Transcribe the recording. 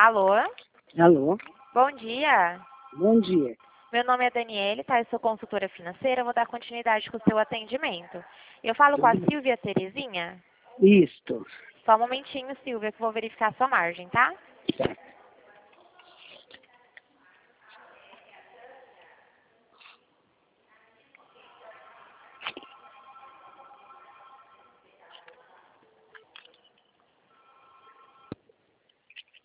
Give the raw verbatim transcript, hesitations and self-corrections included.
Alô? Alô? Bom dia. Bom dia. Meu nome é Daniele, tá? Eu sou consultora financeira, eu vou dar continuidade com o seu atendimento. Eu falo com a Silvia Terezinha? Isto. Só um momentinho, Silvia, que eu vou verificar a sua margem, tá? Tá.